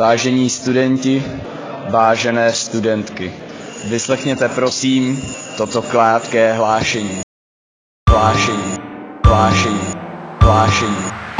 Vážení studenti, vážené studentky, vyslechněte prosím toto krátké hlášení. Hlášení.